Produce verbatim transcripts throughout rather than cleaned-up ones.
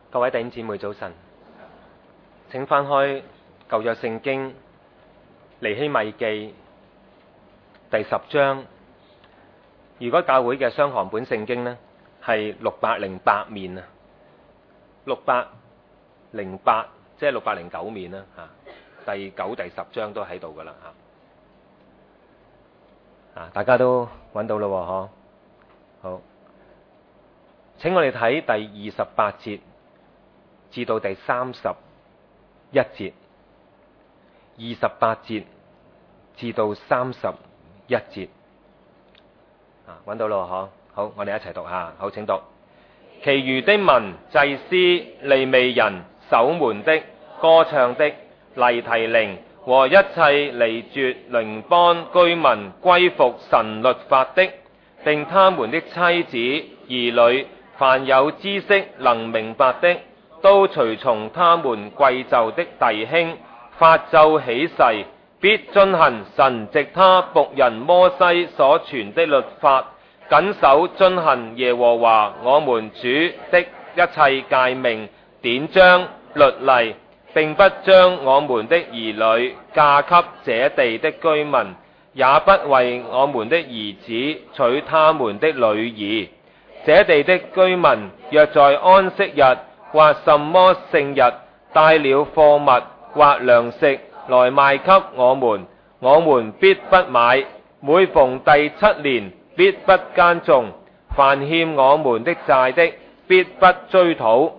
各位弟兄姊妹早晨，請翻開舊約聖經尼希米記第十章。如果教會嘅雙行本聖經呢，係六百零八面啊，六百零八即係六百零九面啦吓，第九、第十章都喺度噶啦吓，啊大家都揾到咯嗬，好，請我哋睇第二十八節至到第三十一節，二十八節至到三十一節，啊，揾到咯，嗬，好，我哋一齊讀下，好，請讀。其餘的民、祭司、利未人、守門的、歌唱的、黎提寧和一切離絕鄰邦居民歸服神律法的，並他們的妻子、兒女，凡有知識能明白的，都隨從他們貴胄的弟兄，發咒起誓，必遵行神藉他僕人摩西所傳的律法，謹守遵行耶和華我們主的一切誡命、典章、律例，並不將我們的兒女嫁給這地的居民，也不為我們的兒子娶他們的女兒。這地的居民若在安息日或什麼聖日帶了貨物或糧食來賣給我們，我們必不買。每逢第七年必不耕種，凡欠我們的債的必不追討。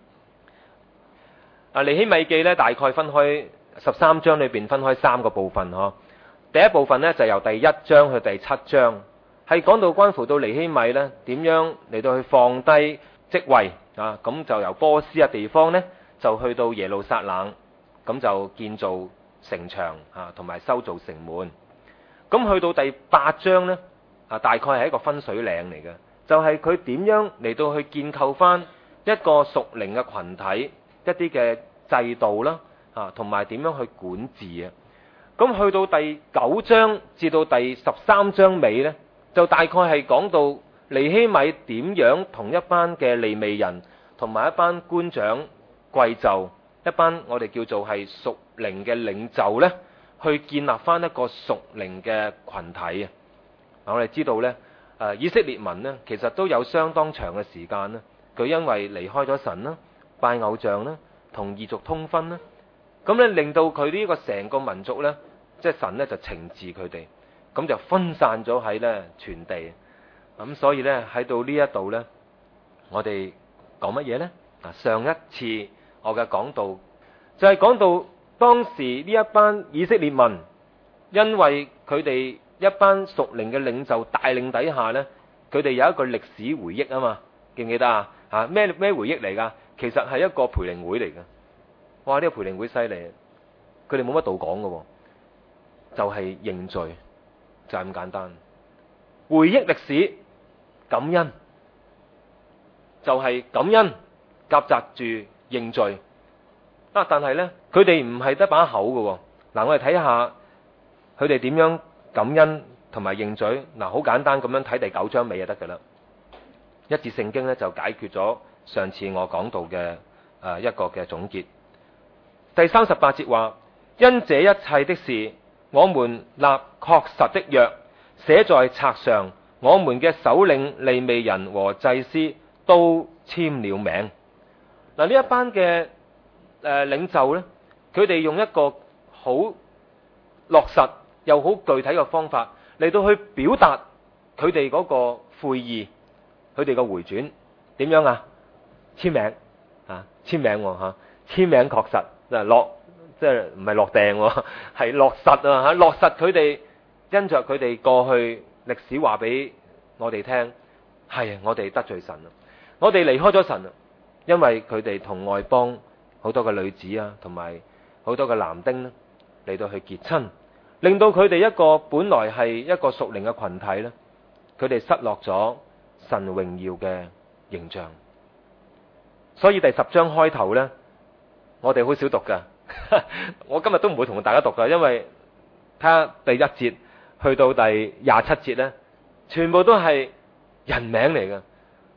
啊，尼希米記呢，大概分開十三章裏邊分開三個部分嗬。第一部分呢，就由第一章去第七章，係講到關乎到尼希米呢點樣嚟到去放低職位啊，咁就由波斯嘅地方呢，就去到耶路撒冷，咁就建造城牆啊，同埋修造城門。咁去到第八章呢，啊，大概係一個分水嶺嚟嘅，就係佢點樣嚟到去建構翻一個屬靈嘅群體，一啲嘅制度啦，啊，同埋點樣去管治啊。咁去到第九章至到第十三章尾呢，就大概係講到尼希米點樣同一班嘅利未人，同埋一班官長貴胄，一班我哋叫做係屬靈嘅領袖呢，去建立翻一個屬靈嘅群體啊。我哋知道呢，誒以色列民呢，其實都有相當長嘅時間呢，佢因為離開咗神啦，拜偶像啦，同異族通婚啦，咁咧令到佢呢個成個民族呢，即係神呢，就懲治佢哋，咁就分散咗喺呢全地。咁所以呢，喺到呢一度呢，我哋講乜嘢呢？啊，上一次我嘅講道就係講到當時呢一班以色列民，因為佢哋一班屬靈嘅領袖帶領底下呢，佢哋有一個歷史回憶啊嘛，記唔記得啊？啊咩咩回憶嚟噶？其實係一個培靈會嚟嘅。哇！呢、這個培靈會犀利，佢哋冇乜道講嘅，就係、是、認罪，就係、是、咁簡單。回憶歷史，感恩，就係、是、感恩夾雜住認罪。啊！但係呢，佢哋唔係得把口嘅。嗱，我哋睇下佢哋點樣感恩同埋認罪。嗱，好簡單咁樣睇第九章尾就得噶啦。一節聖經呢，就解決咗上次我講到嘅誒一個嘅總結。第三十八節話：因這一切的事，我們立確實的約，寫在冊上，我們嘅首領利未人和祭司都簽了名。嗱，呢一班嘅誒領袖呢，佢哋用一個好落實又好具體嘅方法嚟到去表達佢哋嗰個悔意，佢哋嘅回轉點樣啊？簽名啊，簽名吓、啊，簽名確實嗱落，即係唔係落訂，係落實啊吓，落實佢哋因着佢哋過去歷史話俾我哋聽，係我哋得罪神啊，我哋離開咗神啊，因為佢哋同外邦好多嘅女子啊，同埋好多嘅男丁呢嚟到去結親，令到佢哋一個本來係一個屬靈嘅群體呢，佢哋失落咗神榮耀嘅形象。所以第十章開頭呢，我哋好少讀噶，我今日都唔會同大家讀噶，因為睇下第一節去到第廿七節呢，全部都係人名嚟噶。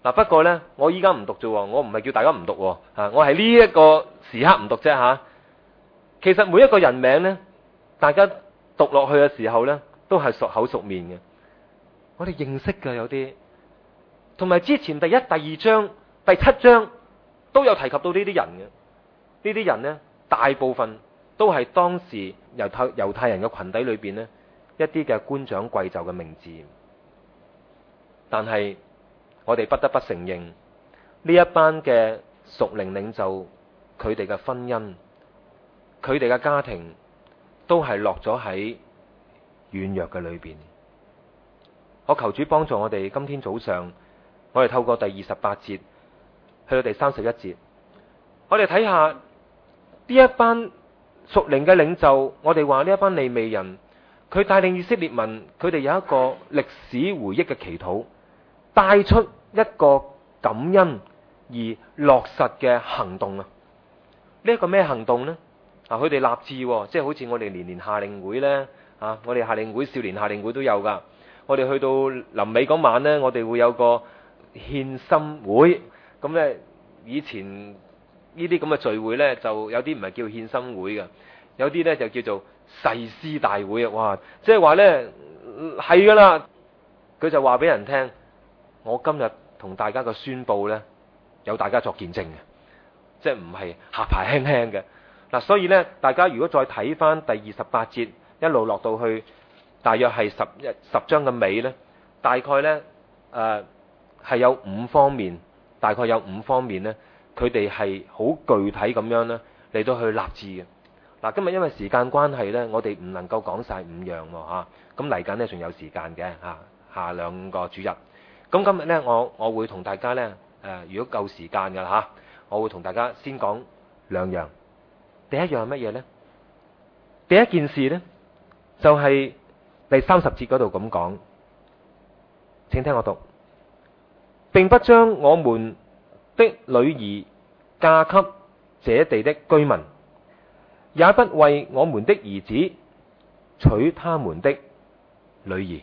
嗱，不過呢，我依家唔讀啫，我唔係叫大家唔讀，啊，我係呢一個時刻唔讀啫吓。其實每一個人名呢，大家讀落去嘅時候呢，都係熟口熟面嘅。我哋認識嘅有啲，同埋之前第一、第二章、第七章都有提及到呢啲人嘅。呢啲人呢，大部分都係當時猶太猶太人嘅群體裏邊呢，一啲嘅官長貴胄嘅名字。但係我哋不得不承認，呢一班嘅屬靈領袖，佢哋嘅婚姻，佢哋嘅家庭，都係落咗喺軟弱嘅裏邊。我求主幫助我哋，今天早上我哋透過第二十八節去到第三十一節，我哋睇下呢一班屬靈嘅領袖，我哋話呢一班利未人，佢帶領以色列民，佢哋有一個歷史回憶嘅祈禱，帶出一個感恩而落實嘅行動啊！呢一個咩行動呢？啊，佢哋立志，即係好似我哋年年夏令會呢，啊，我哋夏令會、少年夏令會都有噶。我哋去到臨尾嗰晚呢，我哋會有個獻心會。咁呢，以前呢啲咁嘅聚會呢，就有啲唔係叫獻心會嘅，有啲呢就叫做誓師大會啊！哇，即係話呢，係噶啦，佢就話俾人聽，我今日同大家嘅宣佈呢，有大家作見證嘅，即係唔係下排輕輕嘅。嗱，所以呢，大家如果再睇翻第二十八節一路落到去，大約係十一十章嘅尾呢，大概呢誒係有五方面，大概有五方面呢，佢哋係好具體咁樣呢嚟到去立志嘅。嗱，今日因為時間關係呢，我哋唔能夠講晒五樣喎嚇，咁嚟緊呢仲有時間嘅嚇，下兩個主日。咁今日呢，我我會同大家呢，誒、呃，如果夠時間㗎嚇，我會同大家先講兩樣。第一樣係乜嘢呢？第一件事呢，就係、是、第三十節嗰度咁講，請聽我讀，並不將我們的女兒嫁給這地的居民，也不為我們的兒子娶他們的女兒。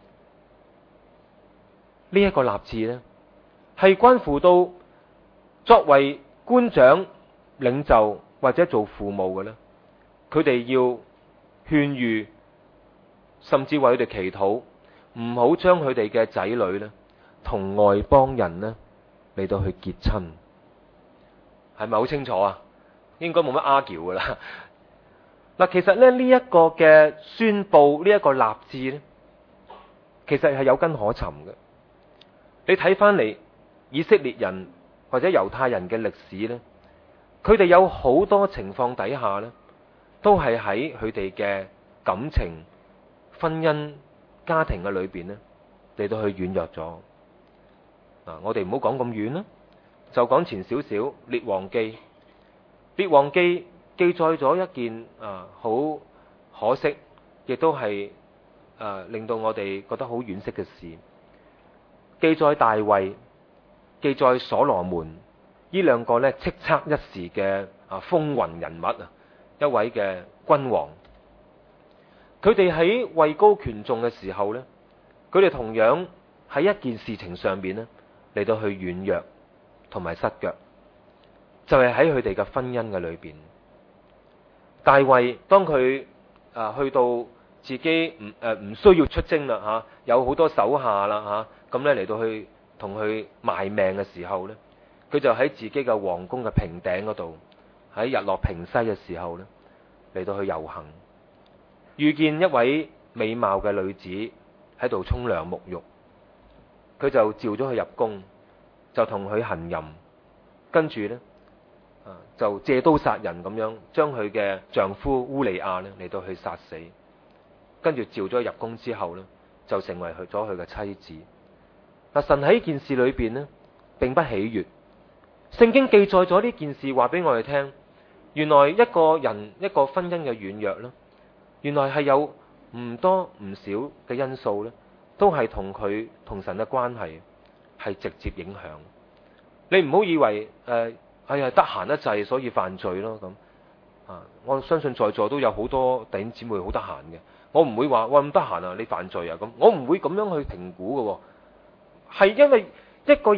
呢、這、一個立志呢，係關乎到作為官長、領袖或者做父母嘅呢，佢哋要勸喻，甚至為佢哋祈禱，唔好將佢哋嘅仔女呢同外邦人呢嚟到去結親。係咪好清楚啊？應該冇乜 argue 噶啦。嗱，其實咧呢一個嘅宣布，呢一個立志呢，其實係有根可尋嘅。你睇翻嚟以色列人或者猶太人嘅歷史呢，佢哋有好多情況底下呢，都係喺佢哋嘅感情、婚姻、家庭嘅裏邊呢嚟到去軟弱咗。嗱，我哋唔好講咁遠啦，就講前少少列王記。列王記記載咗一件啊好可惜，亦都係啊令到我哋覺得好惋惜嘅事。記載大衛，記載所羅門，呢兩個呢叱咤一時嘅啊風雲人物啊，一位嘅君王。佢哋喺位高權重嘅時候呢，佢哋同樣喺一件事情上邊呢嚟到去軟弱同埋失腳，就係喺佢哋嘅婚姻嘅裏邊。大衛當佢啊去到自己唔誒唔需要出征啦吓，有好多手下啦吓。咁咧嚟到去同佢賣命嘅時候呢，佢就喺自己嘅皇宮嘅平頂嗰度，喺日落平西嘅時候呢，嚟到去遊行，遇見一位美貌嘅女子喺度沖涼沐浴，佢就召咗佢入宮，就同佢行淫，跟住呢，啊就借刀殺人咁樣，將佢嘅丈夫烏利亞呢嚟到去殺死，跟住召咗佢入宮之後呢，就成為佢咗佢嘅妻子。嗱，神喺呢件事裏邊呢，並不喜悅。聖經記載咗呢件事，話俾我哋聽，原來一個人一個婚姻嘅軟弱呢，原來係有唔多唔少嘅因素呢，都係同佢同神嘅關係係直接影響。你唔好以為誒、呃，哎呀得閒得滯，所以犯罪咯咁啊！我相信在座都有好多弟兄姊妹好得閒嘅，我唔會話哇咁得閒啊，你犯罪啊咁，我唔會咁樣去評估嘅。係因為一個人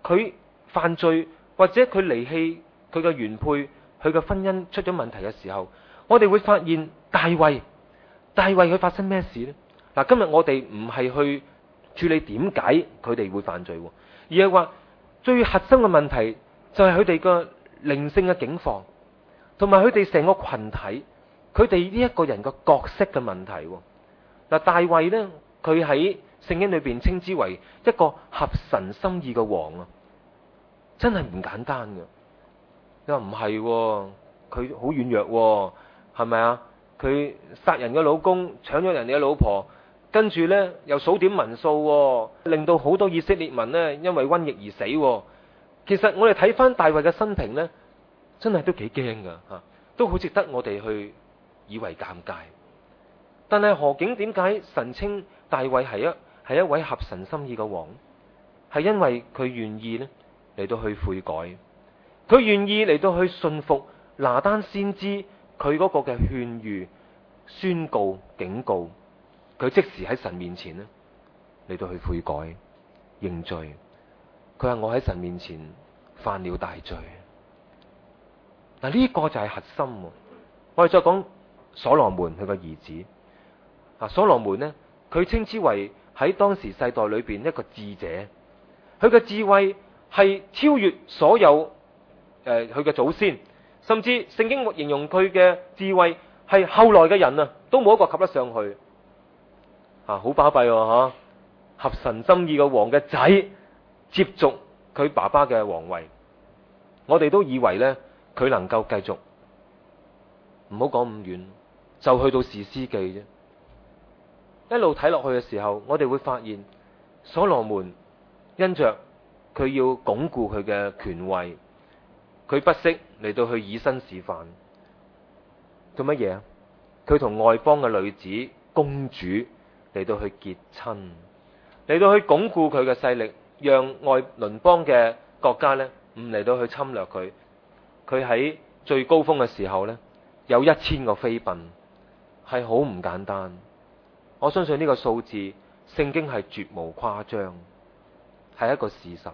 佢犯罪或者佢離棄佢嘅原配，佢嘅婚姻出咗問題嘅時候，我哋會發現大衛，大衛佢發生咩事呢？嗱，今日我哋唔係去處理點解佢哋會犯罪，而係話最核心嘅問題就係佢哋個靈性嘅境況，同埋佢哋成個群體，佢哋呢一個人嘅角色嘅問題。嗱，大衛呢，佢喺聖經裏邊稱之為一個合神心意嘅王啊，真係唔簡單嘅。你話唔係，佢好軟弱，係咪啊？佢殺人嘅老公，搶咗人哋嘅老婆，跟住呢又數點民數，令到好多以色列民呢因為瘟疫而死。其實我哋睇翻大衛嘅生平呢，真係都幾驚噶吓，都好值得我哋去以為尷尬。但係何竟點解神稱大衛係一係一位合神心意嘅王？係因為佢願意呢嚟到去悔改，佢願意嚟到去信服拿單先知佢嗰個嘅勸喻、宣告、警告，佢即時喺神面前呢嚟到去悔改認罪。佢話我喺神面前犯了大罪。嗱，呢個就係核心。我哋再講所羅門佢個兒子。啊，所羅門呢，佢稱之為喺當時世代裏邊一個智者，佢嘅智慧係超越所有誒佢嘅祖先，甚至聖經形容佢嘅智慧係後來嘅人啊都冇一個及得上去。啊，好巴閉嗬！合神心意嘅王嘅仔接續佢爸爸嘅皇位，我哋都以為呢，佢能夠繼續，唔好講咁遠，就去到士師記啫。一路睇落去嘅時候，我哋會發現所羅門因着佢要鞏固佢嘅權位，佢不惜嚟到去以身試法，做乜嘢啊？佢同外邦嘅女子公主嚟到去結親，嚟到去鞏固佢嘅勢力，讓外鄰邦嘅國家呢唔嚟到去侵略佢。佢喺最高峰嘅時候呢，有一千個妃嬪，係好唔簡單。我相信呢個數字，聖經係絕無誇張，係一個事實。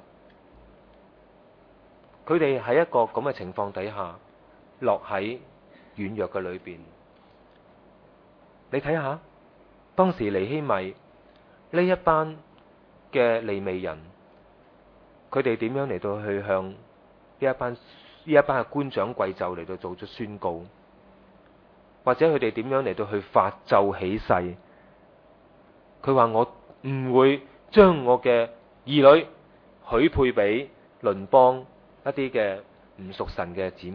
佢哋喺一個咁嘅情況底下，落喺軟弱嘅裏邊。你睇下，當時尼希米呢一班嘅利未人，佢哋點樣嚟到去向呢一班呢一班嘅官長貴胄嚟到做咗宣告，或者佢哋點樣嚟到去發咒起誓？佢話我唔會將我嘅兒女許配俾鄰邦一啲嘅唔屬神嘅子民。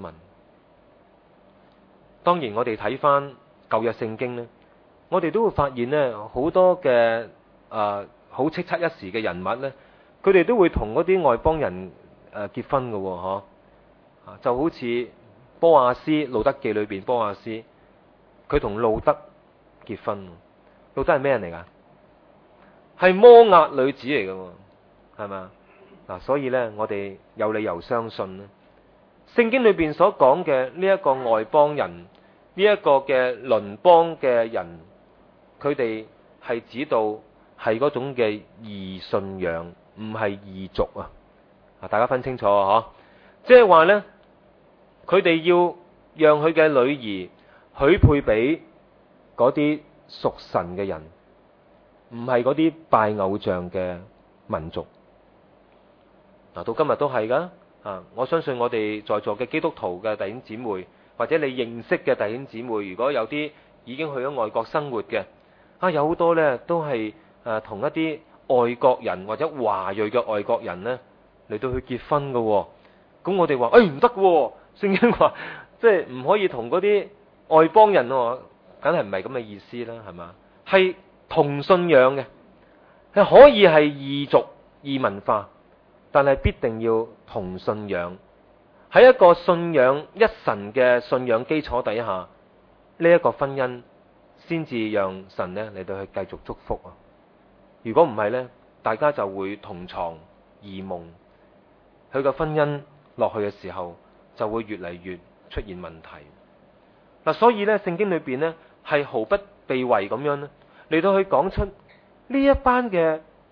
當然我哋睇翻舊約聖經呢，我哋都會發現呢，好多嘅誒好叱咤一時嘅人物呢，佢哋都會同嗰啲外邦人誒結婚嘅，嗬，就好似波亞斯路德記裏邊波亞斯，佢同路德結婚。路德係咩人嚟噶？係摩押女子嚟嘅，係咪？嗱，所以呢，我哋有理由相信咧，聖經裏邊所講嘅呢一個外邦人，呢、這、一個嘅鄰邦嘅人，佢哋係指到係嗰種嘅異信仰，唔係異族啊！啊，大家分清楚啊！嗬，即係話呢，佢哋要讓佢嘅女兒許配俾嗰啲屬神嘅人。唔係嗰啲拜偶像嘅民族。嗱，到今日都係噶。啊，我相信我哋在座嘅基督徒嘅弟兄姊妹，或者你認識嘅弟兄姊妹，如果有啲已經去咗外國生活嘅，啊，有好多呢都係誒同一啲外國人或者華裔嘅外國人呢嚟到去結婚噶。咁我哋話誒唔得嘅，聖經話即係唔可以同嗰啲外邦人，梗係唔係咁嘅意思啦，係嘛？係同信仰嘅，係可以係異族異文化，但係必定要同信仰。喺一個信仰一神嘅信仰基礎底下，呢、這、一個婚姻先至讓神呢嚟到去繼續祝福啊！如果唔係呢，大家就會同床異夢，佢個婚姻落去嘅時候就會越嚟越出現問題。嗱，所以呢，聖經裏邊呢係毫不避諱咁樣呢嚟到去講出呢一班嘅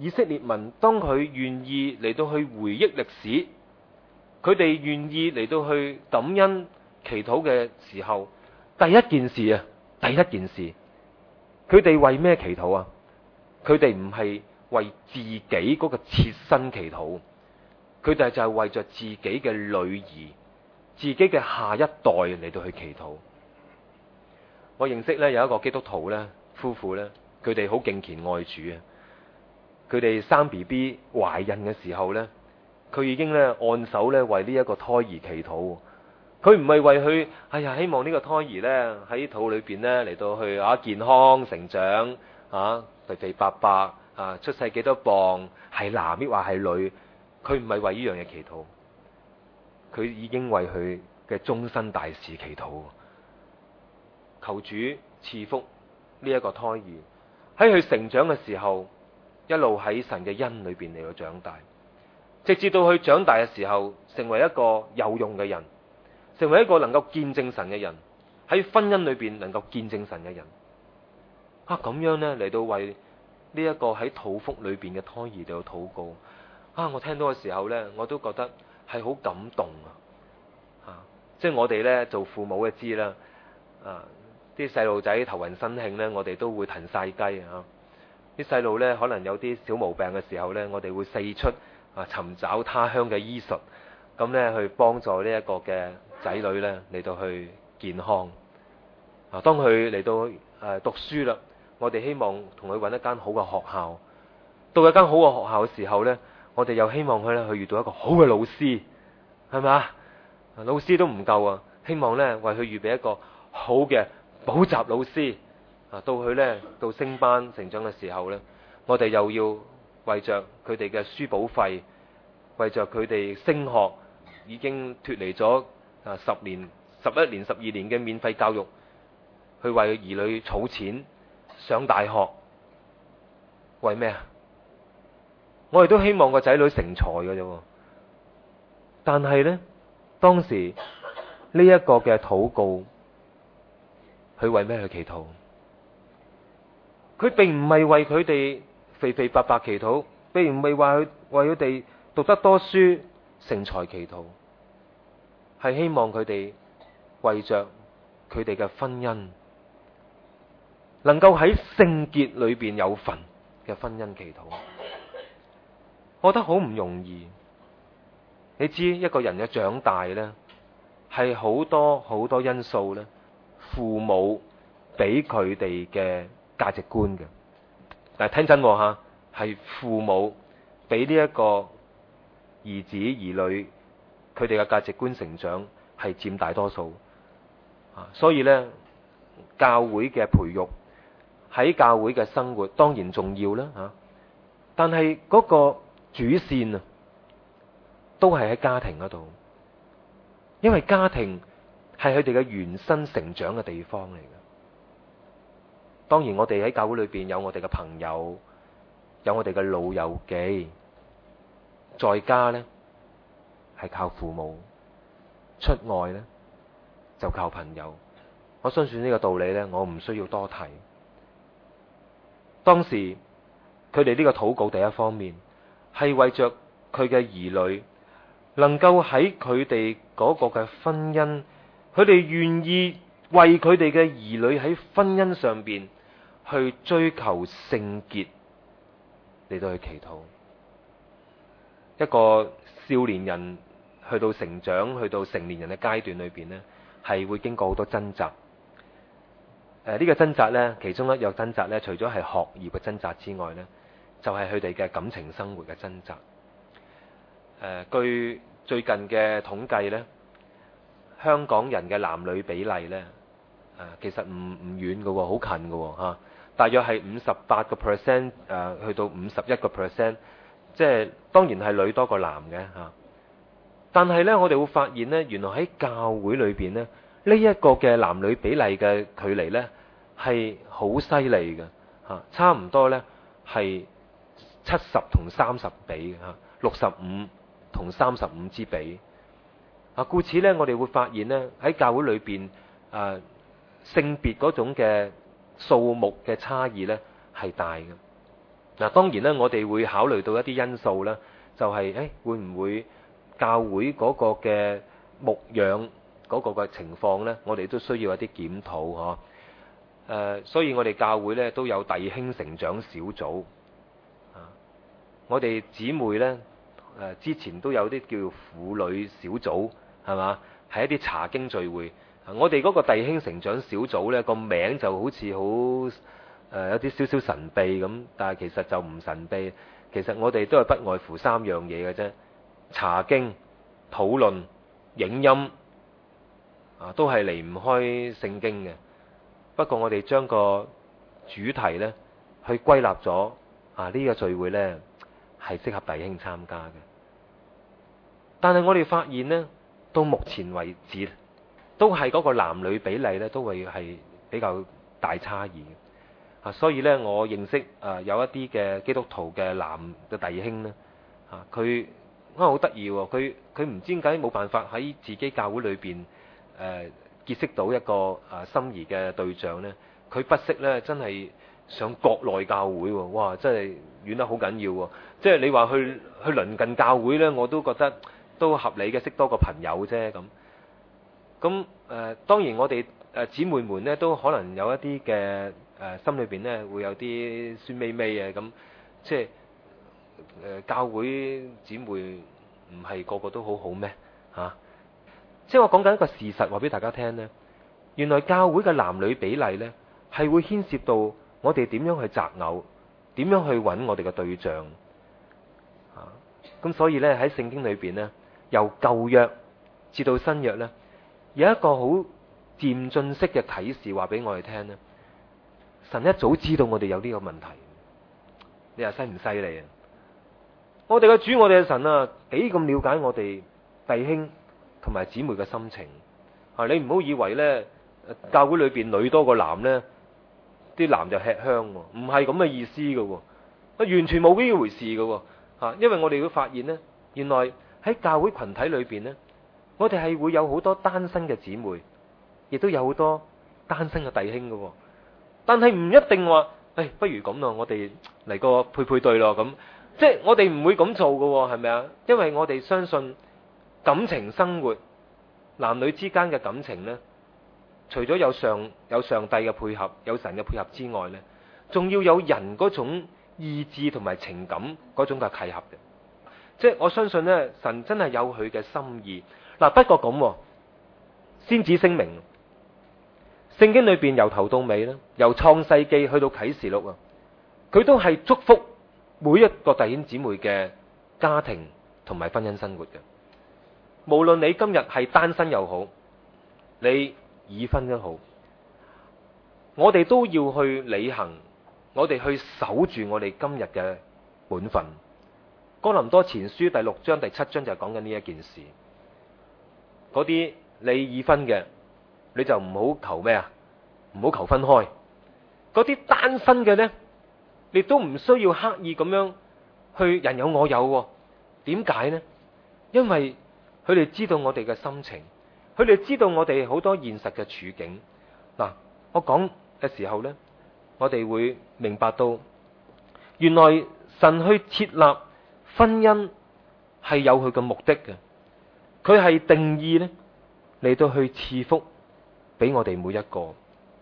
以色列民當佢願意嚟到去回憶歷史，佢哋願意嚟到去感恩祈禱嘅時候，第一件事啊，第一件事，佢哋為咩祈禱啊？佢哋唔係為自己嗰個切身祈禱，佢哋就係為着自己嘅女兒、自己嘅下一代嚟到去祈禱。我認識咧有一個基督徒咧夫婦咧，佢哋好敬虔愛主啊！佢哋生 B B 懷孕嘅時候咧，佢已經咧按手咧為呢一個胎兒祈禱。佢唔係為佢，哎呀，希望呢個胎兒咧喺肚裏邊咧嚟到去啊健康成長啊肥肥白白啊出世幾多磅，係男抑或係女，佢唔係為呢樣嘢祈禱，佢已經為佢嘅終身大事祈禱。求主賜福呢一個胎兒喺佢成長嘅時候，一路喺神嘅恩裏邊嚟到長大，直至到佢長大嘅時候，成為一個有用嘅人，成為一個能夠見證神嘅人，喺婚姻裏邊能夠見證神嘅人。啊，咁樣呢嚟到為呢一個喺肚腹裏邊嘅胎兒嚟到禱告。啊，我聽到嘅時候呢，我都覺得係好感動啊！啊，即係我哋呢做父母嘅知啦，啊。啲細路仔頭暈身慶呢，我哋都會騰晒雞啊！啲細路呢，可能有啲小毛病嘅時候呢，我哋會四出啊尋找他鄉嘅醫術，咁呢去幫助呢一個嘅仔女呢嚟到去健康。啊，當佢嚟到誒讀書啦，我哋希望同佢揾一間好嘅學校。到一間好嘅學校嘅時候呢，我哋又希望佢呢去遇到一個好嘅老師，係咪啊？老師都唔夠啊，希望呢為佢預備一個好嘅補習老師啊，到佢呢到升班成長嘅時候呢，我哋又要為着佢哋嘅書簿費，為着佢哋升學已經脫離咗啊十年、十一年、十二年嘅免費教育，去為兒女儲錢上大學，為咩啊？我哋都希望個仔女成才嘅啫，但係呢，當時呢一個嘅禱告。佢為咩去祈禱？佢並唔係為佢哋肥肥白白祈禱，並唔係話佢為佢哋讀得多書成才祈禱，係希望佢哋為着佢哋嘅婚姻能夠喺聖潔裏邊有份嘅婚姻祈禱。我覺得好唔容易。你知一個人嘅長大呢，係好多好多因素呢。父母俾佢哋嘅價值觀嘅，但係聽真吓，係父母俾呢一個兒子兒女佢哋嘅價值觀成長係佔大多數啊。所以呢，教會嘅培育喺教會嘅生活當然重要啦吓，但係嗰個主線啊，都係喺家庭嗰度，因為家庭係佢哋嘅原生成長嘅地方嚟嘅。當然我哋喺教會裏邊有我哋嘅朋友，有我哋嘅老友記，在家呢係靠父母，出外呢就靠朋友。我相信呢個道理呢，我唔需要多提。當時佢哋呢個禱告第一方面係為着佢嘅兒女能夠喺佢哋嗰個嘅婚姻，佢哋願意為佢哋嘅兒女喺婚姻上邊去追求聖潔嚟到去祈禱。一個少年人去到成長，去到成年人嘅階段裏邊呢，係會經過好多掙扎。誒、呃，呢、這個掙扎呢，其中一樣掙扎呢，除咗係學業嘅掙扎之外呢，就係佢哋嘅感情生活嘅掙扎。誒、呃，據最近嘅統計呢，香港人嘅男女比例呢，誒，其實唔唔遠嘅，好近嘅吓，大約係五十八個 percent，誒，去到五十一個 percent，即係當然係女多過男嘅吓。但係呢，我哋會發現呢，原來喺教會裏邊呢，呢一個嘅男女比例嘅距離呢，係好犀利嘅吓，差唔多呢係七十同三十比吓，六十五同三十五之比。啊，故此呢，我哋會發現呢，喺教會裏邊，誒，性別嗰種嘅數目嘅差異呢係大嘅。 嗱，當然咧，我哋會考慮到一啲因素啦，就係、是、誒會唔會教會嗰個嘅牧養嗰個嘅情況呢？我哋都需要一啲檢討嗬。誒，所以我哋教會呢都有弟兄成長小組啊。我哋姊妹呢，誒之前都有啲叫婦女小組，係嘛？係一啲查經聚會。我哋嗰個弟兄成長小組呢個名就好似好誒有啲少少神秘咁，但係其實就唔神秘。其實我哋都係不外乎三樣嘢嘅啫：查經、討論、影音啊，都係離唔開聖經嘅。不過我哋將個主題呢去歸納咗啊，呢個聚會呢係適合弟兄參加嘅。但係我哋發現呢，到目前為止，都係嗰個男女比例咧，都會係比較大差異嘅啊。所以咧，我認識啊有一啲嘅基督徒嘅男嘅弟兄咧啊，佢啊好得意喎，佢佢唔知點解冇辦法喺自己教會裏邊誒結識到一個啊心儀嘅對象咧，佢不惜咧真係上國內教會喎，哇！真係遠得好緊要喎。即係你話去去鄰近教會咧，我都覺得都合理嘅，識多個朋友啫咁。咁誒、呃、當然我哋誒姊妹們咧都可能有一啲嘅誒心裏邊咧會有啲酸味味嘅咁，即係誒、呃、教會姊妹唔係個個都好好咩嚇？即係我講緊一個事實話俾大家聽咧，原來教會嘅男女比例咧係會牽涉到我哋點樣去擇偶，點樣去揾我哋嘅對象啊！咁所以咧喺聖經裏邊咧，由舊約至到新約咧，有一個好漸進式嘅啟示話俾我哋聽咧，神一早知道我哋有呢個問題，你話犀唔犀利啊？我哋嘅主，我哋嘅神啊，幾咁了解我哋弟兄同埋姊妹嘅心情啊！你唔好以為咧，教會裏邊女多過男咧，啲男就吃香，唔係咁嘅意思嘅，啊完全冇呢回事嘅，啊！因為我哋會發現咧，原來喺教會群體裏邊咧，我哋係會有好多單身嘅姊妹，亦都有好多單身嘅弟兄嘅，但係唔一定話，誒，不如咁咯，我哋嚟個配配對咯，咁即係我哋唔會咁做嘅，係咪啊？因為我哋相信感情生活，男女之間嘅感情呢，除咗有上有上帝嘅配合，有神嘅配合之外呢，仲要有人嗰種意志同埋情感嗰種嘅契合嘅。即係我相信呢，神真係有佢嘅心意。嗱，不過咁，先至聲明，聖經裏邊由頭到尾咧，由創世記去到啟示錄啊，佢都係祝福每一個弟兄姊妹嘅家庭同埋婚姻生活嘅。無論你今日係單身又好，你已婚都好，我哋都要去履行，我哋去守住我哋今日嘅本分。哥林多前書第六章第七章就係講緊呢一件事。嗰啲你已婚嘅，你就唔好求咩啊？唔好求分開。嗰啲單身嘅呢，你都唔需要刻意咁樣去人有我有。點解呢？因為佢哋知道我哋嘅心情，佢哋知道我哋好多現實嘅處境。嗱，我講嘅時候呢，我哋會明白到，原來神去設立婚姻係有佢嘅目的嘅。佢係定義呢嚟到去賜福俾我哋每一個。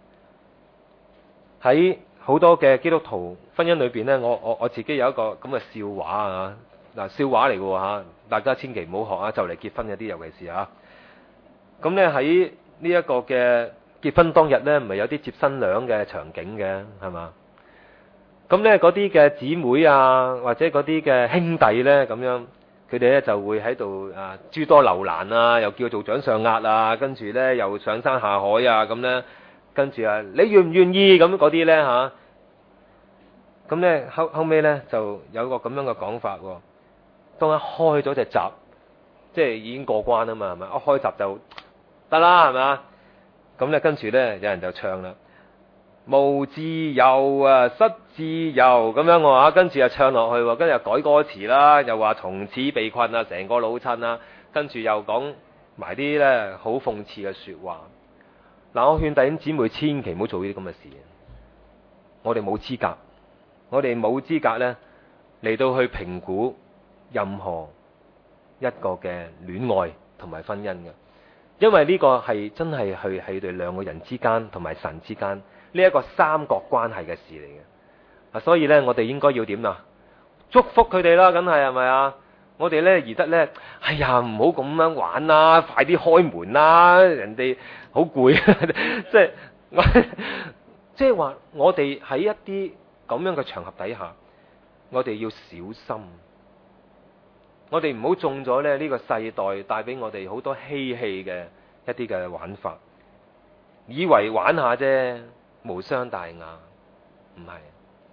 喺好多嘅基督徒婚姻裏邊呢，我我我自己有一個咁嘅笑話啊，嗱，笑話嚟嘅吓，大家千祈唔好學啊，就嚟結婚嗰啲尤其是吓。咁呢喺呢一個嘅結婚當日呢，唔係有啲接新娘嘅場景嘅係嘛？咁呢嗰啲嘅姊妹啊，或者嗰啲嘅兄弟呢，咁樣。佢哋咧就會喺度啊諸多留難啊，又叫做掌上壓啊，跟住咧又上山下海啊，咁咧跟住啊你願唔願意咁嗰啲咧吓？咁咧後後尾咧就有個咁樣嘅講法喎。當一開咗隻閘，即係已經過關啊嘛，係咪？一開閘就得啦，係咪？咁咧跟住咧有人就唱啦。無自由啊，失自由咁樣我話，跟住又唱落去，跟住又改歌詞啦，又話從此被困啊，成個老襯啦，跟住又講埋啲咧好諷刺嘅說話。嗱，我勸弟兄姊妹千祈唔好做呢啲咁嘅事，我哋冇資格我哋冇資格呢嚟到去評估任何一個嘅戀愛同埋婚姻嘅，因為呢個係真係去喺對兩個人之間同埋神之間呢一個三角關係嘅事嚟嘅。啊，所以呢，我哋應該要點啊？祝福佢哋啦，梗係係咪啊？我哋呢，而得呢，哎呀，唔好咁樣玩啦，快啲開門啦，人哋好攰，即係我即係話我哋喺一啲咁樣嘅場合底下，我哋要小心，我哋唔好中咗咧呢個世代帶俾我哋好多嬉戲嘅一啲嘅玩法，以為玩下啫，無傷大雅，唔係。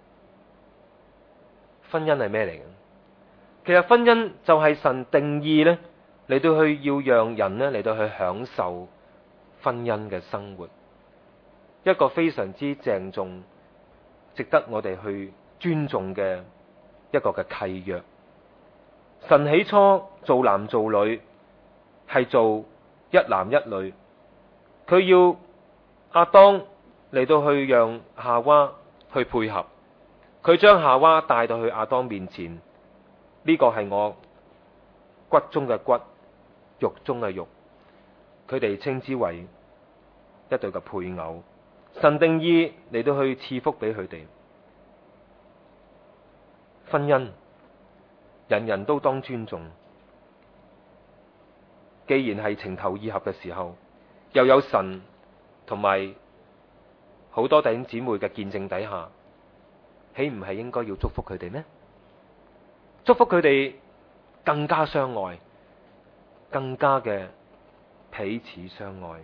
婚姻係咩嚟嘅？其實婚姻就係神定義呢，嚟到去要讓人呢嚟到去享受婚姻嘅生活，一個非常之鄭重、值得我哋去尊重嘅一個嘅契約。神起初做男做女係做一男一女，佢要亞當嚟到去讓夏娃去配合，佢將夏娃帶到去亞當面前，呢個係我骨中嘅骨，肉中嘅肉，佢哋稱之為一對嘅配偶。神定義嚟到去賜福俾佢哋。婚姻人人都當尊重，既然係情投意合嘅時候，又有神同埋好多弟兄姊妹嘅見證底下，豈唔係應該要祝福佢哋咩？祝福佢哋更加相愛，更加嘅彼此相愛。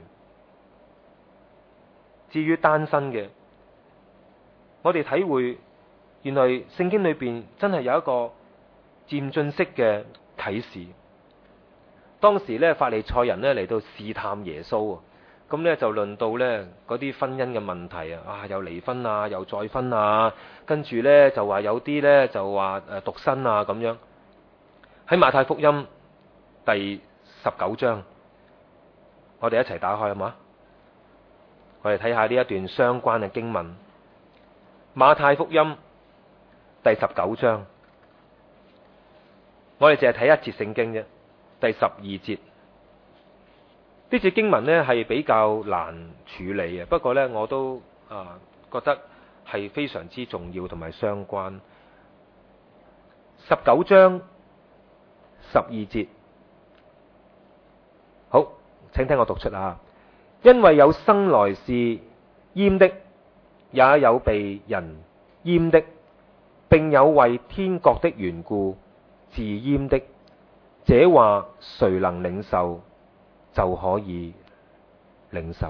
至於單身嘅，我哋體會原來聖經裏邊真係有一個漸進式嘅啟示。當時咧，法利賽人咧嚟到試探耶穌，咁咧就論到咧嗰啲婚姻嘅問題啊，啊又離婚啊，又再婚啊，跟住咧就話有啲咧就話誒獨身啊咁樣。喺馬太福音第十九章，我哋一齊打開好嘛？我哋睇下呢一段相關嘅經文。馬太福音第十九章，我哋淨係睇一節聖經啫，第十二節。呢節經文呢係比較難處理嘅，不過呢我都啊覺得係非常之重要同埋相關。十九章十二節，好，請聽我讀出啊。因為有生來是閹的，也有被人閹的，並有為天國的緣故自閹的。這話誰能領受，就可以領受。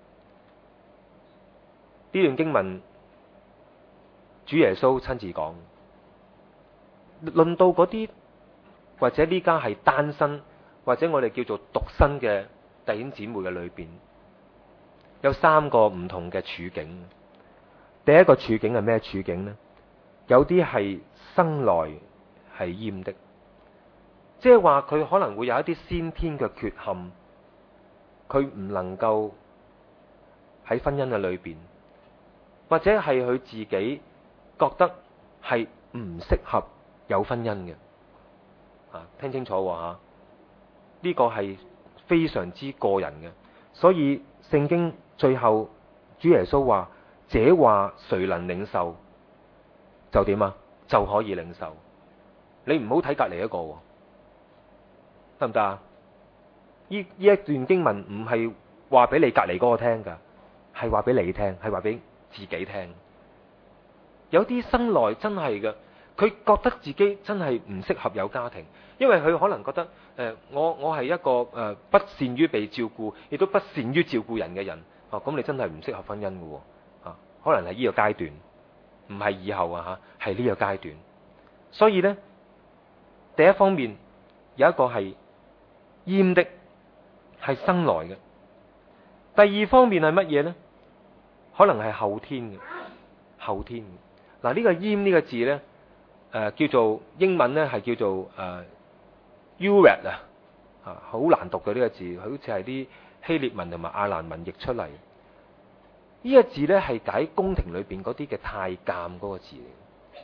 呢段經文，主耶穌親自講，論到嗰啲或者呢家係單身或者我哋叫做獨身嘅弟兄姊妹嘅裏邊，有三個唔同嘅處境。第一個處境係咩處境呢？有啲係生來係閹的，即係話佢可能會有一啲先天嘅缺陷，佢唔能夠喺婚姻嘅裏邊，或者係佢自己覺得係唔適合有婚姻嘅。啊，聽清楚吓，呢、這個係非常之個人嘅，所以聖經最後主耶穌話：這話誰能領受，就點啊？就可以領受。你唔好睇隔籬一個，得唔得啊？呢呢一段經文唔係話俾你隔籬嗰個聽噶，係話俾你聽，係話俾自己聽。有啲生來真係嘅，佢覺得自己真係唔適合有家庭，因為佢可能覺得誒、呃，我我係一個誒、呃、不善於被照顧，亦都不善於照顧人嘅人。哦、啊，咁你真係唔適合婚姻嘅，啊，可能係呢個階段，唔係以後啊吓，係呢個階段。所以呢，第一方面有一個係閹的，係生來嘅。第二方面係乜嘢呢？可能係後天嘅，後天嘅。嗱、啊，呢、這個閹呢個字呢，誒、呃、叫做英文呢係叫做誒 urad 啊，啊好難讀嘅呢個字，好似係啲希臘文同埋亞蘭文譯出嚟。呢、這個字呢係解宮廷裏邊嗰啲嘅太監嗰個字嚟。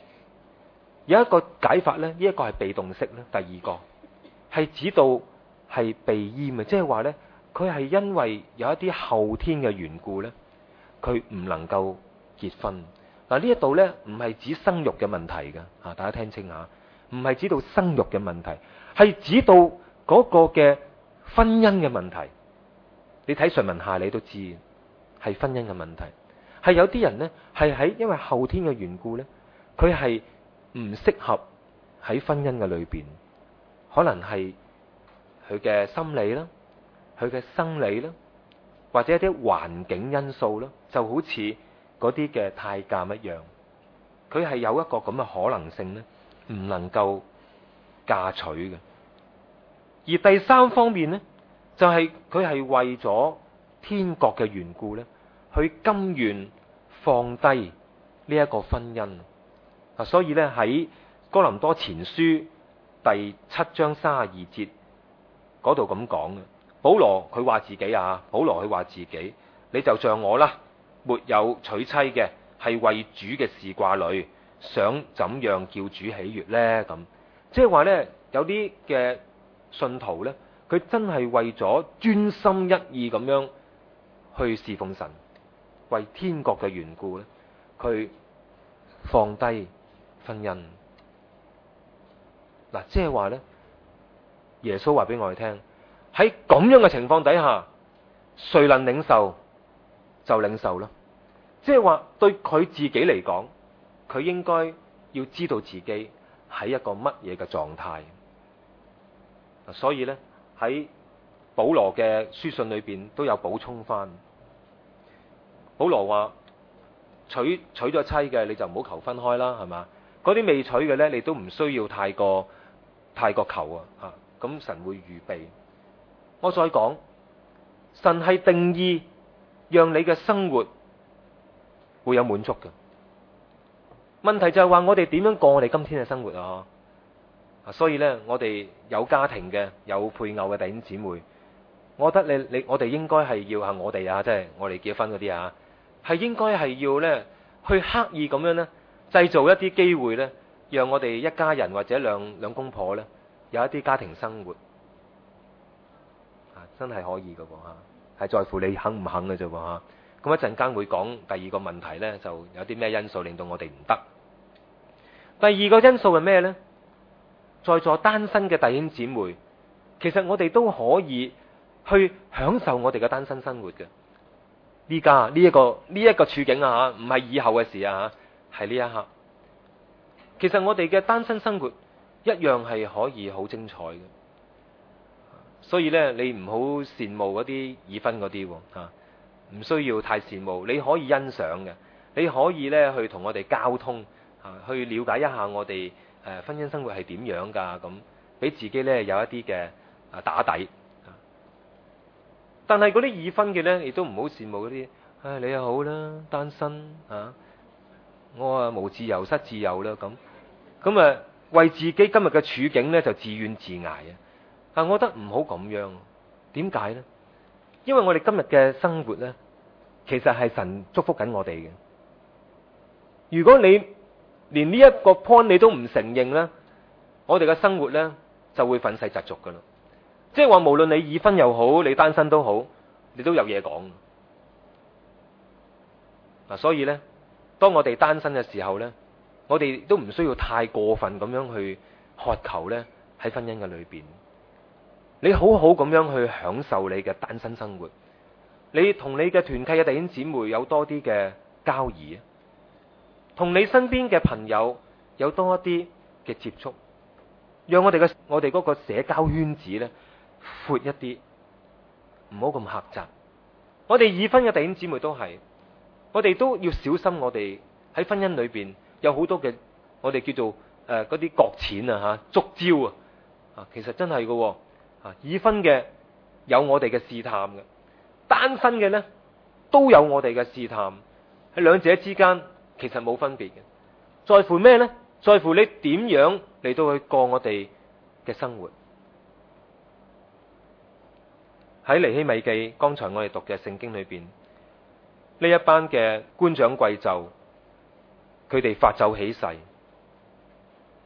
有一個解法咧，呢、這、一個係被動式咧，第二個係指到係被閹嘅，即係話咧，佢係因為有一啲後天嘅緣故咧，佢唔能夠結婚。嗱，呢一度咧唔係指生育嘅問題㗎，啊，大家聽清下，唔係指到生育嘅問題，係指到嗰個嘅婚姻嘅問題。你睇上文下理都知係婚姻嘅問題，係有啲人呢，係喺因為後天嘅緣故呢，佢係唔適合喺婚姻嘅裏邊，可能係佢嘅心理啦，佢嘅生理啦，或者一啲環境因素啦，就好似嗰啲嘅太監一樣，佢係有一個咁嘅可能性呢，唔能夠嫁娶嘅。而第三方面呢，就係佢係為咗天國嘅緣故呢，佢甘願放低呢一個婚姻。啊，所以呢，喺哥林多前書第七章三十二節嗰度咁講嘅，保羅佢話自己啊，保羅佢話自己，你就像我啦，沒有娶妻嘅，係為主嘅事掛慮，想怎樣叫主喜悅呢？咁即係話呢，有啲嘅信徒呢，佢真係為咗專心一意咁樣去侍奉神，為天國嘅緣故呢，佢放低婚姻。嗱，即係話呢，耶穌話俾我哋聽，喺咁樣嘅情況底下，誰能領受就領受啦。即係話對佢自己嚟講，佢應該要知道自己喺一個乜嘢嘅狀態。所以呢，喺保羅嘅書信裏邊都有補充翻。保羅話娶娶咗妻嘅你就唔好求分開啦，係嘛？嗰啲未娶嘅呢，你都唔需要太過太過求啊！啊，咁神會預備。我再講，神係定義讓你嘅生活會有滿足嘅。問題就係話我哋點樣過我哋今天嘅生活啊？啊，所以呢，我哋有家庭嘅、有配偶嘅弟兄姊妹，我覺得你你我哋應該係要係我哋啊，即係我哋結婚嗰啲啊，係應該係要呢去刻意咁樣呢製造一啲機會呢，讓我哋一家人或者兩兩公婆呢有一啲家庭生活啊，真係可以㗎喎嚇，係在乎你肯唔肯嘅啫喎嚇。咁一陣間會講第二個問題呢，就有啲咩因素令到我哋唔得？第二個因素係咩呢？在座單身嘅弟兄姊妹，其實我哋都可以去享受我哋嘅單身生活嘅。呢家呢一個呢一個處境啊，唔係以後嘅事啊，係呢一刻。其實我哋嘅單身生活一樣係可以好精彩嘅。所以呢，你唔好羨慕嗰啲已婚嗰啲喎，唔需要太羨慕。你可以欣賞嘅，你可以呢去同我哋交通啊，去了解一下我哋。誒，婚姻生活係點樣㗎？咁俾自己呢有一啲嘅啊打底。但係嗰啲已婚嘅呢，亦都唔好羨慕嗰啲。唉，你又好啦，單身啊，我啊無自由失自由啦咁。咁啊，為自己今日嘅處境呢，就自怨自艾啊！但我覺得唔好咁樣。點解呢？因為我哋今日嘅生活呢，其實係神祝福緊我哋嘅。如果你連呢一個 point 你都唔承認呢，我哋嘅生活呢就會憤世嫉俗噶啦。即係話無論你已婚又好，你單身都好，你都有嘢講。嗱，所以呢，當我哋單身嘅時候呢，我哋都唔需要太過分咁樣去渴求呢喺婚姻嘅裏邊。你好好咁樣去享受你嘅單身生活，你同你嘅團契嘅弟兄姊妹有多啲嘅交誼，同你身邊嘅朋友有多一啲嘅接觸，讓我哋嘅我哋嗰個社交圈子呢闊一啲，唔好咁狹窄。我哋已婚嘅弟兄姊妹都係，我哋都要小心。我哋喺婚姻裏邊有好多嘅，我哋叫做誒嗰啲角淺啊吓，觸礁啊，啊其實真係噶，啊已婚嘅有我哋嘅試探嘅，單身嘅呢都有我哋嘅試探，喺兩者之間。其實冇分別嘅，在乎咩呢？在乎你點樣嚟到去過我哋嘅生活。喺尼希米記，剛才我哋讀嘅聖經裏邊，呢一班嘅官長貴胄，佢哋發咒起誓，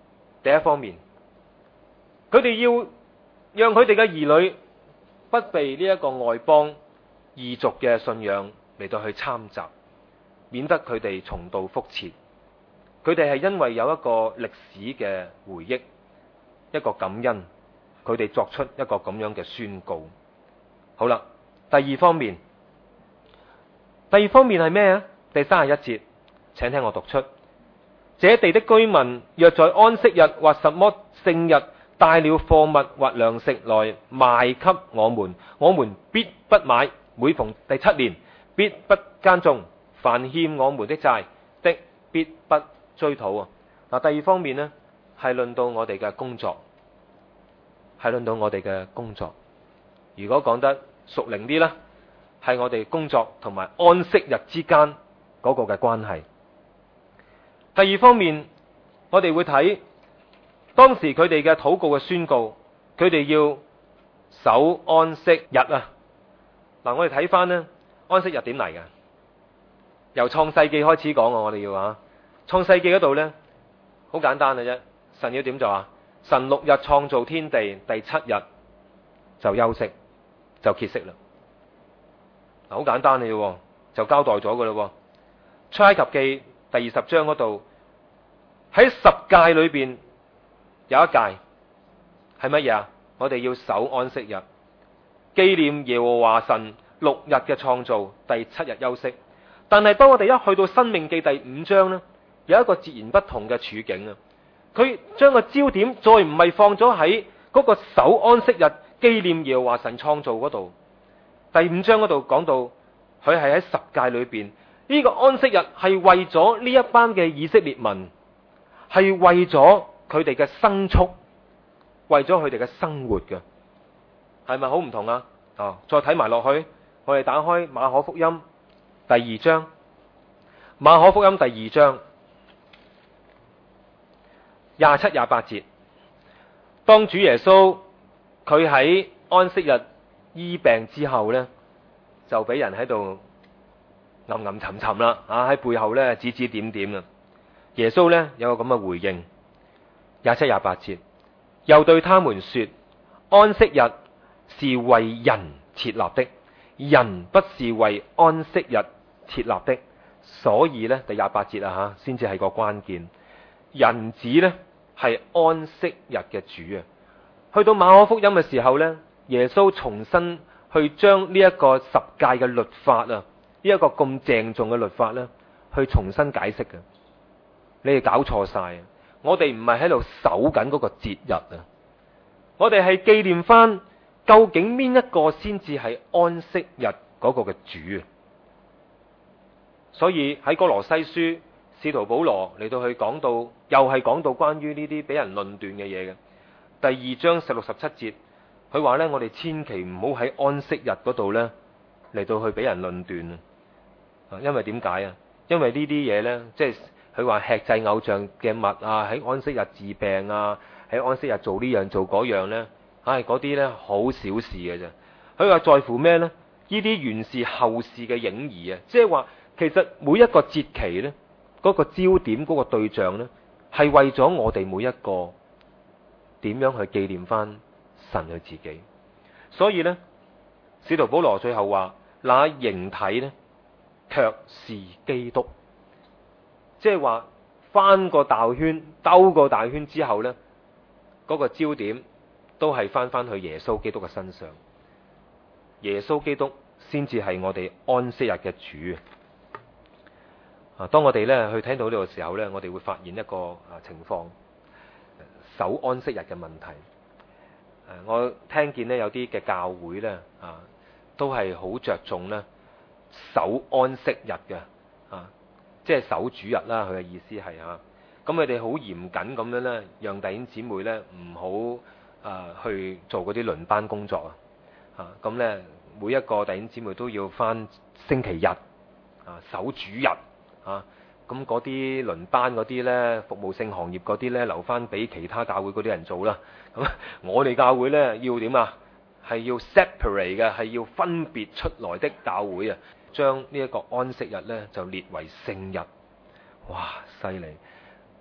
第一方面，佢哋要讓佢哋嘅兒女不被呢一個外邦異族嘅信仰嚟到去參雜，免得佢哋重蹈覆轍。佢哋係因為有一個歷史嘅回憶，一個感恩，佢哋作出一個咁樣嘅宣告。好啦，第二方面，第二方面係咩啊？第三十一節，請聽我讀出：這地的居民若在安息日或什麼聖日帶了貨物或糧食來賣給我們，我們必不買。每逢第七年，必不耕種。凡欠我們的債的，必不追討啊！嗱，第二方面呢，係論到我哋嘅工作，係論到我哋嘅工作。如果講得屬靈啲呢，係我哋工作同埋安息日之間嗰個嘅關係。第二方面，我哋會睇當時佢哋嘅禱告嘅宣告，佢哋要守安息日啊！嗱，我哋睇翻呢，安息日點嚟嘅？由創世記開始講啊！我哋要啊，創世記嗰度呢，好簡單嘅啫。神要點做啊？神六日創造天地，第七日就休息，就歇息啦。嗱，好簡單嘅啫，就交代咗噶啦。出埃及記第二十章嗰度，喺十誡裏邊有一誡係乜嘢啊？我哋要守安息日，紀念耶和華神六日嘅創造，第七日休息。但係當我哋一去到申命記第五章呢，有一個截然不同嘅處境啊！佢將個焦點再唔係放咗喺嗰個守安息日紀念耶和華神創造嗰度。第五章嗰度講到，佢係喺十誡裏邊，呢個安息日係為咗呢一班嘅以色列民，係為咗佢哋嘅牲畜，為咗佢哋嘅生活嘅，係咪好唔同啊？哦，再睇埋落去，我哋打開馬可福音第二章，馬可福音第二章廿七廿八節，當主耶穌佢喺安息日醫病之後呢，就俾人喺度暗暗沉沉啦，啊喺背後呢指指點點啦。耶穌呢有個咁嘅回應，廿七廿八節，又對他們說：安息日是為人設立的，人不是為安息日設立的。所以呢，第廿八節啊吓，先至係個關鍵。人子呢係安息日嘅主啊！去到馬可福音嘅時候呢，耶穌重新去將呢一個十誡嘅律法啊，呢一個咁鄭重嘅律法呢，去重新解釋嘅。你哋搞錯晒，我哋唔係喺度守緊嗰個節日啊，我哋係紀念翻究竟邊一個先至係安息日嗰個嘅主啊！所以喺哥羅西書，使徒保羅嚟到去講到，又係講到關於呢啲俾人論斷嘅嘢嘅。第二章十六十七節，佢話呢，我哋千祈唔好喺安息日嗰度呢嚟到去俾人論斷啊！因為點解啊？因為呢啲嘢呢，即係佢話吃祭偶像嘅物啊，喺安息日治病啊，喺安息日做呢樣做嗰樣呢，唉，嗰啲呢好小事嘅啫。佢話在乎咩呢？呢啲原是後事嘅影兒啊！即係話，其實每一個節期呢，嗰個焦點嗰個對象呢，係為咗我哋每一個點樣去紀念翻神佢自己。所以呢，使徒保羅最後話：那形體呢，卻是基督。即係話翻個大圈，兜個大圈之後呢，嗰個焦點都係翻翻去耶穌基督嘅身上。耶穌基督先至係我哋安息日嘅主啊！當我哋咧去聽到呢個時候咧，我哋會發現一個啊情況，守安息日嘅問題。誒，我聽見咧有啲嘅教會咧啊，都係好着重咧守安息日嘅啊，即係守主日啦。佢嘅意思係啊，咁佢哋好嚴謹咁樣咧，讓弟兄姊妹咧唔好啊去做嗰啲輪班工作啊。啊，咁咧每一個弟兄姊妹都要返星期日啊，守主日。啊，咁嗰啲輪班嗰啲呢，服務性行業嗰啲呢，留翻俾其他教會嗰啲人做啦。咁我哋教會呢，要點啊？係要 separate 嘅，係要分別出來的教會啊，將呢一個安息日呢，就列為聖日。哇，犀利！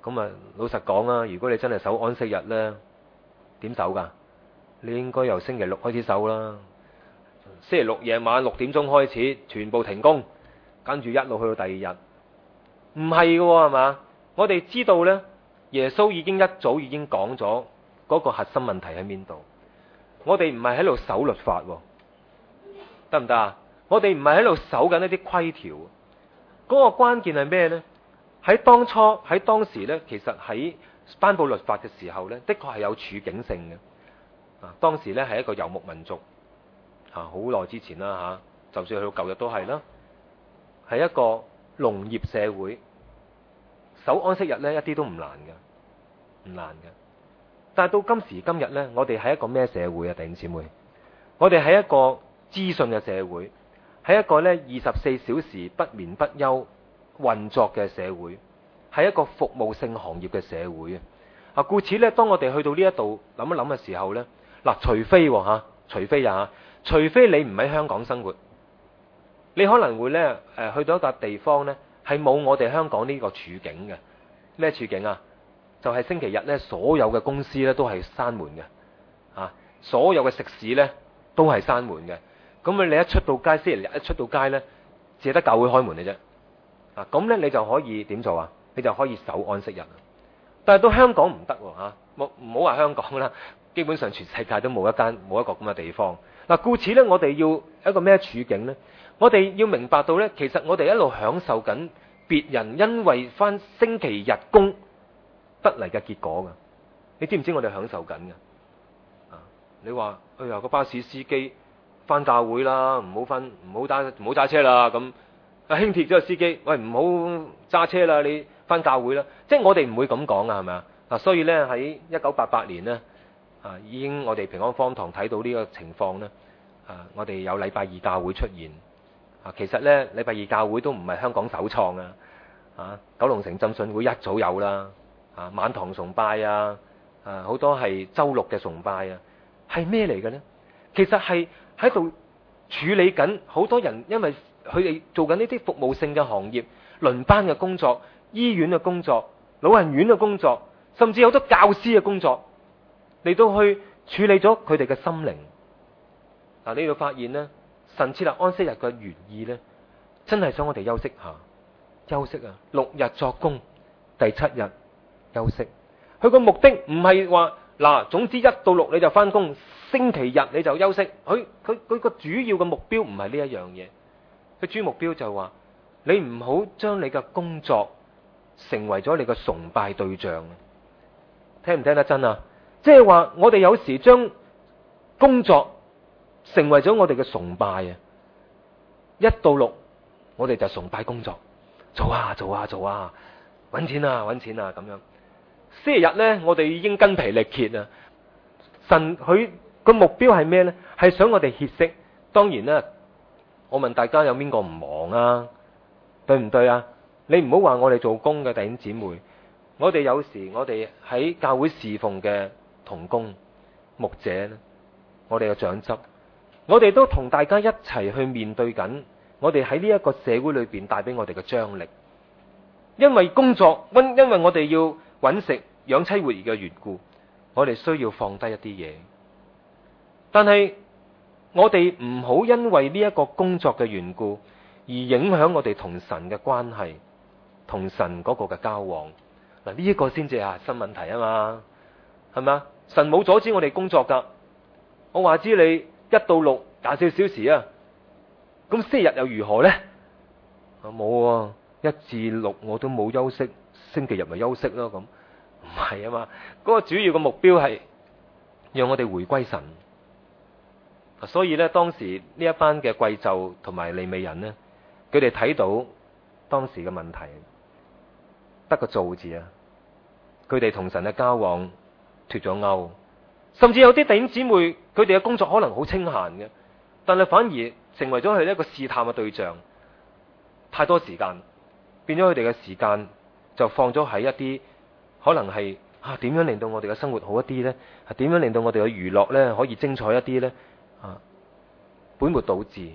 咁啊，老實講啊，如果你真係守安息日呢，點守噶？你應該由星期六開始守啦。星期六夜晚六點鐘開始，全部停工，跟住一路去到第二日。唔係嘅係嘛？我哋知道呢，耶穌已經一早已經講咗嗰個核心問題喺邊度。我哋唔係喺度守律法，得唔得啊？我哋唔係喺度守緊一啲規條。嗰個關鍵係咩呢？喺當初喺當時呢，其實喺頒布律法嘅時候呢，的確係有處境性嘅。啊，當時呢係一個游牧民族，啊，好耐之前啦嚇，就算去到舊日都係啦，係一個農業社會，守安息日呢，一啲都唔難嘅，唔難嘅。但係到今時今日呢，我哋係一個咩社會啊？弟兄姊妹，我哋係一個資訊嘅社會，係一個呢二十四小時不眠不休運作嘅社會，係一個服務性行業嘅社會啊！故此呢，當我哋去到呢一度諗一諗嘅時候呢，嗱，除非吓、啊，除非啊，除非你唔喺香港生活，你可能會呢誒去到一笪地方呢，係冇我哋香港呢個處境嘅。咩處境啊？就係、是、星期日呢，所有嘅公司呢都係閂門嘅，啊，所有嘅食肆呢都係閂門嘅。咁啊，你一出到街，星期日一出到街呢，只得教會開門嘅啫。啊，咁呢，你就可以點做啊？你就可以守安息日。但係到香港唔得吓，冇唔好話香港啦，基本上全世界都冇一間冇一個咁嘅地方。嗱，故此呢，我哋要一個咩處境呢？我哋要明白到呢，其實我哋一路享受緊別人因為返星期日工得嚟嘅結果噶。你知唔知我哋享受緊嘅？啊，你話哎呀個巴士司機返教會啦，唔好返唔好揸唔好揸車啦咁。啊，輕鐵咗個司機，喂，唔好揸車啦，你返教會啦。即係我哋唔會咁講啊，係咪啊？嗱，所以呢，喺一九八八年呢，啊，已經我哋平安方堂睇到呢個情況呢，啊，我哋有禮拜二教會出現。啊，其實呢，禮拜二教會都唔係香港首創啊，啊，九龍城浸信會一早有啦，啊，晚堂崇拜啊，啊，好多係週六嘅崇拜啊，係咩嚟嘅呢？其實係喺度處理緊好多人，因為佢哋做緊呢啲服務性嘅行業，輪班嘅工作、醫院嘅工作、老人院嘅工作，甚至有好多教師嘅工作，嚟到去處理咗佢哋嘅心靈。嗱，你要發現呢，神設立安息日嘅原意呢，真係想我哋休息下，休息啊，六日作工，第七日休息。佢個目的唔係話嗱，總之一到六你就返工，星期日你就休息。佢佢佢個主要嘅目標唔係呢一樣嘢。佢主要目標就係話，你唔好將你嘅工作成為咗你嘅崇拜對象。聽唔聽得真啊？即係話我哋有時將工作成為咗我哋嘅崇拜啊！一到六我哋就崇拜工作，做啊做啊做啊，搵錢啊搵錢啊咁樣。星期日呢，我哋已經筋疲力竭啊！神佢個目標係咩呢？係想我哋歇息。當然啦。我問大家有邊個唔忙啊？對唔對啊？你唔好話我哋做工嘅弟兄姊妹，我哋有時我哋喺教會侍奉嘅同工、牧者，我哋嘅長執，我哋都同大家一齊去面對緊我哋喺呢一個社會裏邊帶俾我哋嘅張力。因為工作，因因為我哋要揾食養妻活兒嘅緣故，我哋需要放低一啲嘢。但係我哋唔好因為呢一個工作嘅緣故而影響我哋同神嘅關係，同神嗰個嘅交往。嗱，呢一個先至係新問題啊嘛，係咪啊？神冇阻止我哋工作噶。我話知你一到六廿四小時啊，咁星期日又如何呢？啊，冇啊，一至六我都冇休息，星期日咪休息咯。咁唔係啊嘛，嗰個主要嘅目標係讓我哋回歸神。所以咧，當時呢一班嘅貴胄同埋利未人呢，佢哋睇到當時嘅問題，得個做字啊！佢哋同神嘅交往脫咗鈎，甚至有啲弟兄姊妹，佢哋嘅工作可能好清閒嘅，但係反而成為咗佢一個試探嘅對象。太多時間，變咗佢哋嘅時間就放咗喺一啲可能係啊點樣令到我哋嘅生活好一啲呢？係點樣令到我哋嘅娛樂呢可以精彩一啲呢？啊，本末倒置。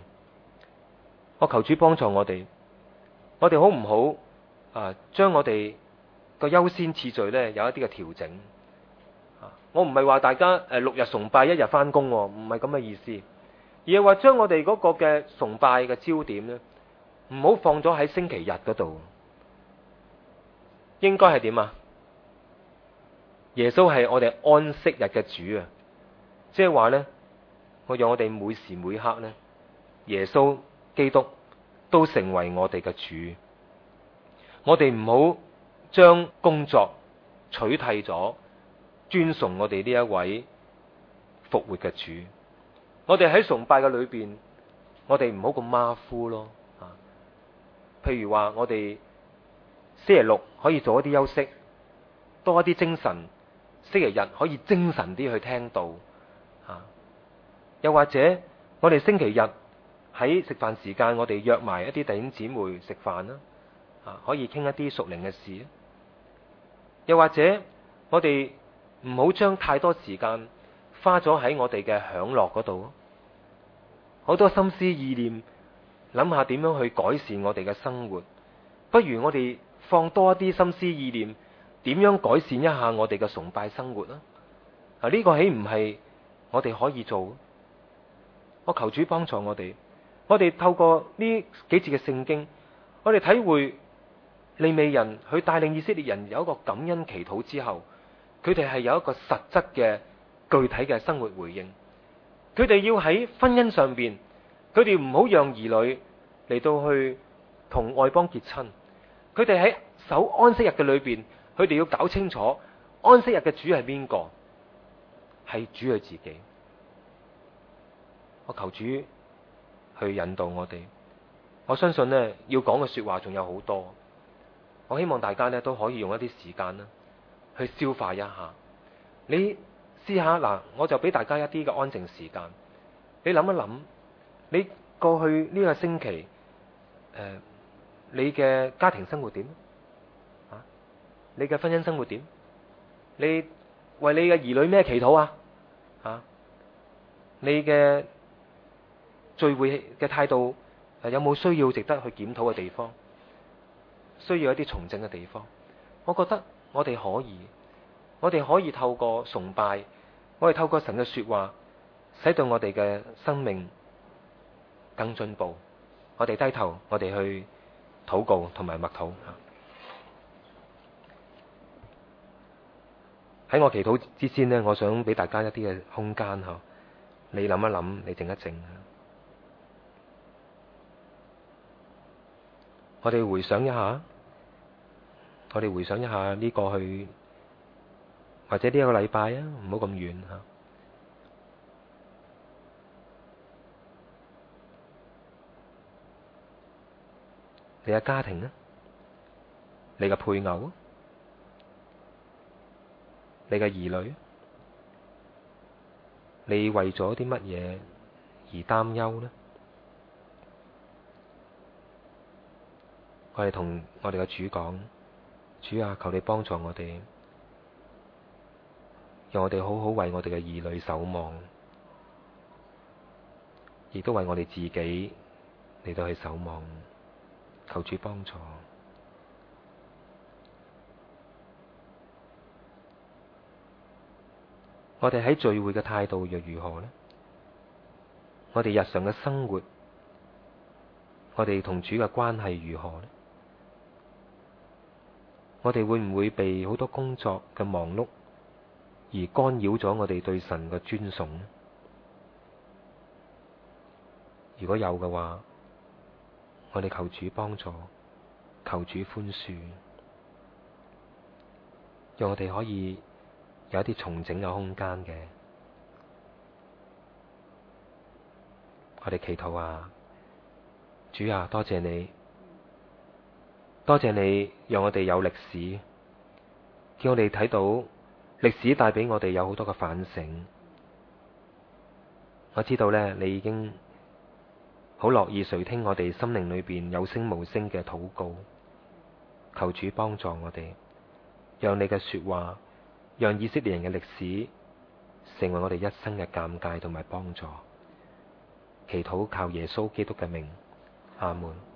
我求主幫助我哋，我哋好唔好啊？將我哋個優先次序呢有一啲嘅調整。我唔係話大家誒六日崇拜一日翻工，唔係咁嘅意思，而係話將我哋嗰個嘅崇拜嘅焦點呢，唔好放咗喺星期日嗰度。應該係點啊？耶穌係我哋安息日嘅主啊，即係話呢，我讓我哋每時每刻呢，耶穌基督都成為我哋嘅主。我哋唔好將工作取替咗尊崇我哋呢一位復活嘅主。我哋喺崇拜嘅裏邊，我哋唔好咁馬虎咯。啊，譬如話我哋星期六可以做一啲休息，多一啲精神；星期日可以精神啲去聽道。啊，又或者我哋星期日喺食飯時間，我哋約埋一啲弟兄姊妹食飯啦。啊，可以傾一啲屬靈嘅事。又或者我哋唔好將太多時間花咗喺我哋嘅享樂嗰度，好多心思意念諗下點樣去改善我哋嘅生活。不如我哋放多一啲心思意念，點樣改善一下我哋嘅崇拜生活啊？啊，呢個豈唔係我哋可以做？我求主幫助我哋，我哋透過呢幾節嘅聖經，我哋體會利未人去帶領以色列人有一個感恩祈禱之後，佢哋係有一個實質嘅具體嘅生活回應。佢哋要喺婚姻上邊，佢哋唔好讓兒女嚟到去同外邦結親。佢哋喺守安息日嘅裏邊，佢哋要搞清楚安息日嘅主係邊個，係主佢自己。我求主去引導我哋。我相信呢，要講嘅說話仲有好多。我希望大家呢都可以用一啲時間啦，去消化一下。你試下嗱，我就俾大家一啲嘅安靜時間。你諗一諗，你過去呢個星期，誒、呃，你嘅家庭生活點？啊，你嘅婚姻生活點？你為你嘅兒女咩祈禱啊？啊，你嘅聚會嘅態度有冇需要值得去檢討嘅地方？需要一啲重整嘅地方？我覺得我哋可以，我哋可以透過崇拜，我哋透過神嘅說話，使到我哋嘅生命更進步。我哋低頭，我哋去禱告同埋默禱。喺我祈禱之先呢，我想俾大家一啲嘅空間吓，你諗一諗，你靜一靜。我哋回想一下，我哋回想一下呢過去或者呢一個禮拜啊，唔好咁遠吓。你嘅家庭啊，你嘅配偶啊，你嘅兒女，你為咗啲乜嘢而擔憂呢？我哋同我哋嘅主講，主啊，求你幫助我哋，讓我哋好好為我哋嘅兒女守望，亦都為我哋自己嚟到去守望，求主幫助。我哋喺聚會嘅態度又如何呢？我哋日常嘅生活，我哋同主嘅關係如何呢？我哋會唔會被好多工作嘅忙碌而干擾咗我哋對神嘅尊崇呢？如果有嘅話，我哋求主幫助，求主寬恕，讓我哋可以有一啲重整嘅空間嘅。我哋祈禱啊，主啊，多謝你。多謝你讓我哋有歷史，叫我哋睇到歷史帶俾我哋有好多嘅反省。我知道咧，你已經好樂意垂聽我哋心靈裏邊有聲無聲嘅禱告。求主幫助我哋，讓你嘅說話，讓以色列人嘅歷史成為我哋一生嘅鑒戒同埋幫助。祈禱靠耶穌基督嘅名，阿門。